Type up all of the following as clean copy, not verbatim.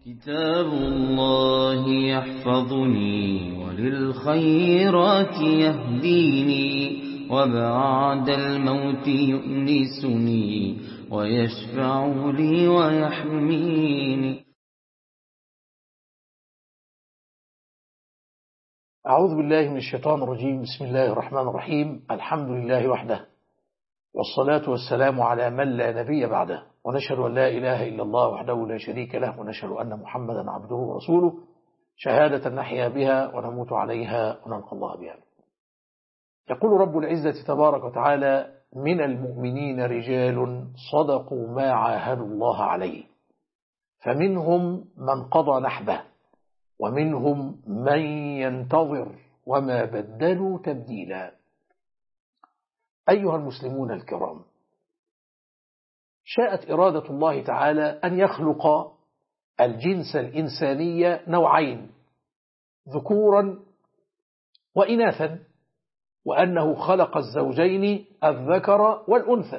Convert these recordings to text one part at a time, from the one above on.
كتاب الله يحفظني وللخيرات يهديني وبعد الموت يؤنسني ويشفع لي ويحميني. أعوذ بالله من الشيطان الرجيم. بسم الله الرحمن الرحيم. الحمد لله وحده، والصلاة والسلام على من لا نبي بعده، ونشهد أن لا إله إلا الله وحده لا شريك له، ونشهد أن محمدا عبده ورسوله، شهادة نحيا بها ونموت عليها ونلقى الله بها. يقول رب العزة تبارك وتعالى: من المؤمنين رجال صدقوا ما عاهدوا الله عليه، فمنهم من قضى نحبه ومنهم من ينتظر وما بدلوا تبديلا. أيها المسلمون الكرام، شاءت إرادة الله تعالى أن يخلق الجنس الإنساني نوعين، ذكورا وإناثا، وأنه خلق الزوجين الذكر والأنثى.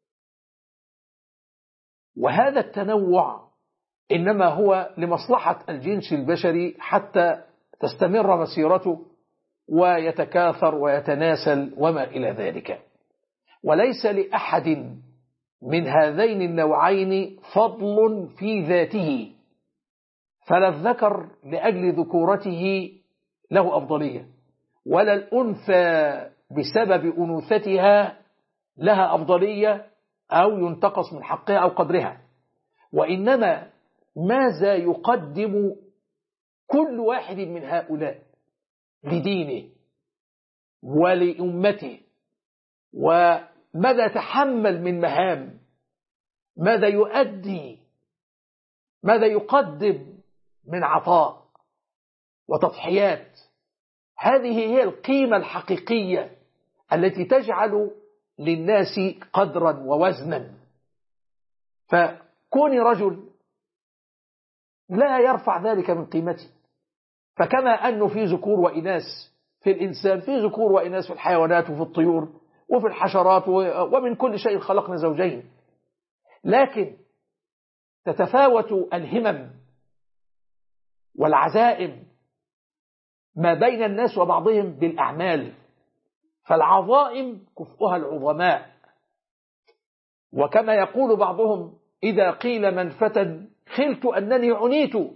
وهذا التنوع إنما هو لمصلحة الجنس البشري حتى تستمر مسيرته ويتكاثر ويتناسل وما إلى ذلك، وليس لأحد من هذين النوعين فضل في ذاته، فلا الذكر لأجل ذكورته له أفضلية، ولا الأنثى بسبب أنوثتها لها أفضلية أو ينتقص من حقها أو قدرها، وإنما ماذا يقدم كل واحد من هؤلاء لدينه ولأمته، وماذا يتحمل من مهام، ماذا يؤدي، ماذا يقدم من عطاء وتضحيات. هذه هي القيمة الحقيقية التي تجعل للناس قدرا ووزنا. فكون رجل لا يرفع ذلك من قيمته، فكما أنه في ذكور وإناث في الإنسان، في ذكور وإناث في الحيوانات وفي الطيور وفي الحشرات ومن كل شيء خلقنا زوجين، لكن تتفاوت الهمم والعزائم ما بين الناس وبعضهم بالأعمال، فالعظائم كفؤها العظماء. وكما يقول بعضهم: إذا قيل من فتن خلت أنني عنيت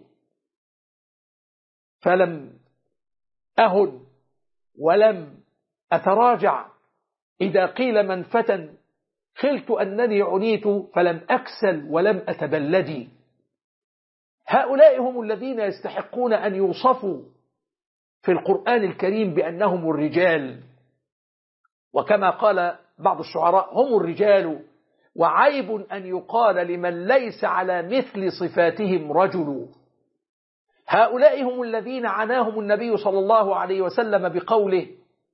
فلم أهن ولم أتراجع، إذا قيل من فتن خلت أنني عنيت فلم أكسل ولم أتبلدي. هؤلاء هم الذين يستحقون أن يوصفوا في القرآن الكريم بأنهم الرجال، وكما قال بعض الشعراء: هم الرجال، وعيب أن يقال لمن ليس على مثل صفاتهم رجل. هؤلاء هم الذين عناهم النبي صلى الله عليه وسلم بقوله: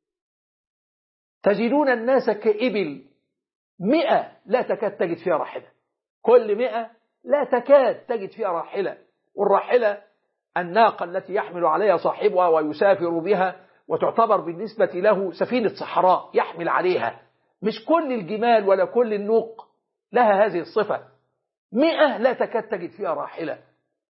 تجدون الناس كإبل 100 لا تكاد تجد فيها راحلة، كل 100 لا تكاد تجد فيها راحلة. والراحلة الناقة التي يحمل عليها صاحبها ويسافر بها، وتعتبر بالنسبة له سفينة صحراء يحمل عليها. مش كل الجمال ولا كل النوق لها هذه الصفة. 100 لا تكاد تجد فيها راحلة،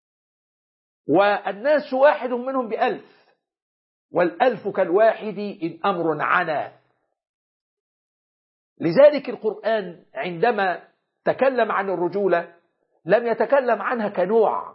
والناس واحد منهم ب1000، والألف كالواحد إن أمر عنا. لذلك القرآن عندما تكلم عن الرجولة لم يتكلم عنها كنوع،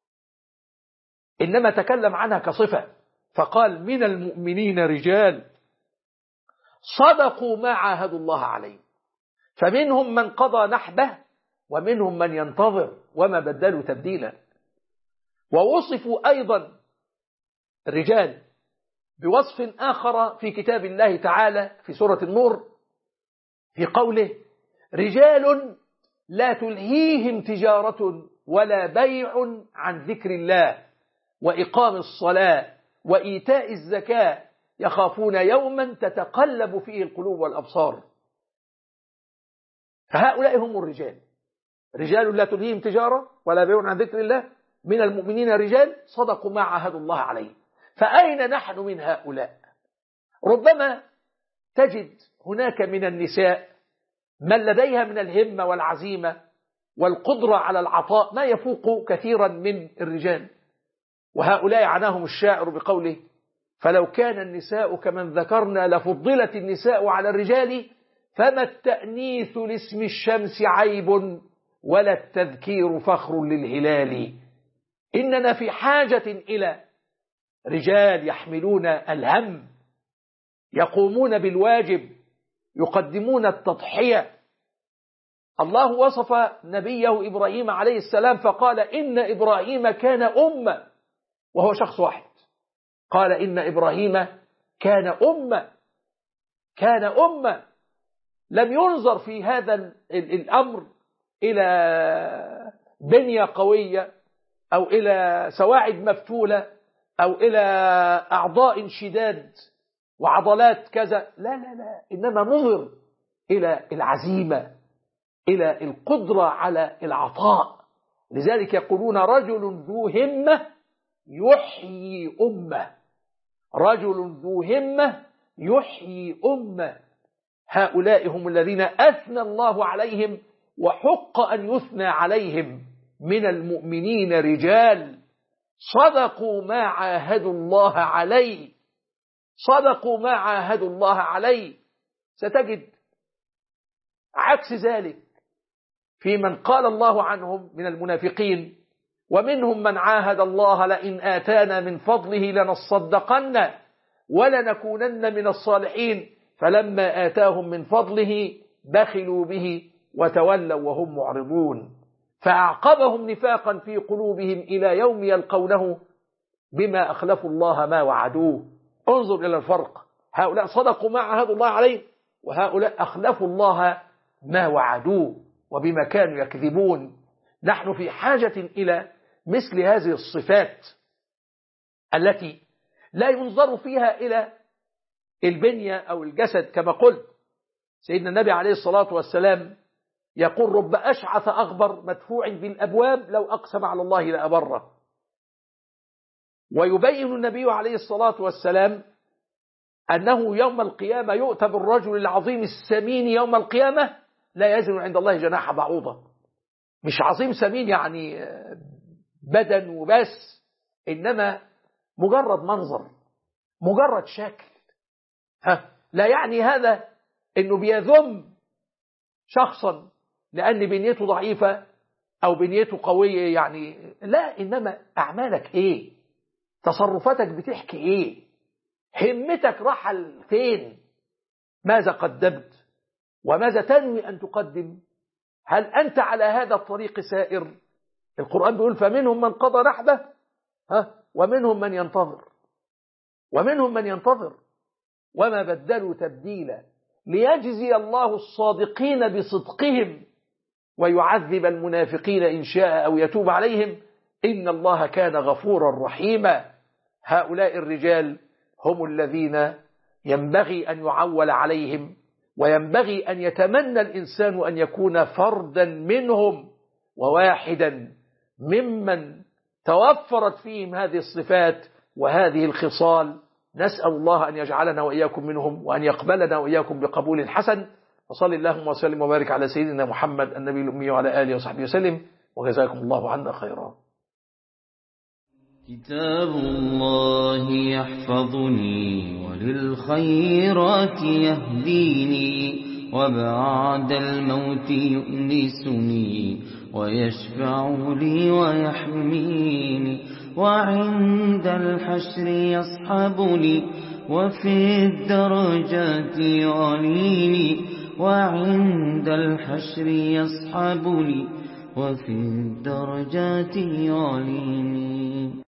إنما تكلم عنها كصفة، فقال: من المؤمنين رجال صدقوا ما عاهدوا الله عليه، فمنهم من قضى نحبه ومنهم من ينتظر وما بدلوا تبديلا. ووصفوا أيضا الرجال بوصف آخر في كتاب الله تعالى في سورة النور في قوله: رجال لا تلهيهم تجارة ولا بيع عن ذكر الله وإقام الصلاة وإيتاء الزكاة يخافون يوما تتقلب فيه القلوب والأبصار. فهؤلاء هم الرجال، رجال لا تلهيهم تجارة ولا بيع عن ذكر الله، من المؤمنين رجال صدقوا ما عاهدوا الله عليه. فأين نحن من هؤلاء؟ ربما تجد هناك من النساء من لديها من الهمة والعزيمة والقدرة على العطاء ما يفوق كثيرا من الرجال. وهؤلاء عناهم الشاعر بقوله: فلو كان النساء كمن ذكرنا لفضلت النساء على الرجال، فما التأنيث لاسم الشمس عيب ولا التذكير فخر للهلال. إننا في حاجة إلى رجال يحملون الهم، يقومون بالواجب، يقدمون التضحية. الله وصف نبيه إبراهيم عليه السلام فقال: إن إبراهيم كان أمة، وهو شخص واحد. قال: إن إبراهيم كان أمة. لم ينظر في هذا الأمر إلى بنية قوية أو إلى سواعد مفتولة أو إلى أعضاء شداد وعضلات كذا، لا، إنما نظر إلى العزيمة، إلى القدرة على العطاء. لذلك يقولون: رجل ذو همة يحيي أمة، رجل ذو همة يحيي أمة. هؤلاء هم الذين أثنى الله عليهم وحق أن يثنى عليهم من المؤمنين رجال صدقوا ما عاهدوا الله عليه، صدقوا ما عاهدوا الله عليه. ستجد عكس ذلك في من قال الله عنهم من المنافقين: ومنهم من عاهد الله لئن آتانا من فضله لنصدقن ولنكونن من الصالحين فلما آتاهم من فضله بخلوا به وتولوا وهم معرضون، فأعقبهم نفاقا في قلوبهم إلى يوم يلقونه بما أخلفوا الله ما وعدوه. انظر إلى الفرق، هؤلاء صدقوا ما عاهدوا الله عليه، وهؤلاء أخلفوا الله ما وعدوه وبما كانوا يكذبون. نحن في حاجة إلى مثل هذه الصفات التي لا ينظر فيها إلى البنية أو الجسد. كما قلت سيدنا النبي عليه الصلاة والسلام يقول: رب أشعث أغبر مدفوع بالأبواب لو أقسم على الله لأبره. ويبين النبي عليه الصلاة والسلام أنه يوم القيامة يؤتى بالرجل العظيم السمين يوم القيامة لا يزن عند الله جناح بعوضة. مش عظيم سمين يعني بدن وبس، إنما مجرد منظر، مجرد شكل. لا يعني هذا إنه بيذم شخصا لأن بنيته ضعيفة أو بنيته قوية، يعني لا، إنما أعمالك إيه، تصرفاتك بتحكي إيه، همتك رحل فين، ماذا قدمت وماذا تنوي أن تقدم، هل أنت على هذا الطريق سائر؟ القرآن بيقول: فمنهم من قضى نحبه ومنهم من ينتظر وما بدلوا تبديلا ليجزي الله الصادقين بصدقهم ويعذب المنافقين إن شاء أو يتوب عليهم إن الله كان غفورا رحيما. هؤلاء الرجال هم الذين ينبغي أن يعول عليهم، وينبغي أن يتمنى الإنسان أن يكون فردا منهم وواحدا ممن توفرت فيهم هذه الصفات وهذه الخصال. نسأل الله أن يجعلنا وإياكم منهم وأن يقبلنا وإياكم بقبول حسن. وصلى اللهم وسلم وبارك على سيدنا محمد النبي الأمي وعلى آله وصحبه وسلم، وجزاكم الله عنا خيرا. كتاب الله يحفظني وللخيرات يهديني، وبعد الموت يؤنسني ويشفع لي ويحميني، وعند الحشر يصحبني وفي الدرجات يعليني، وعند الحشر يصحبني وفي الدرجات يعليني.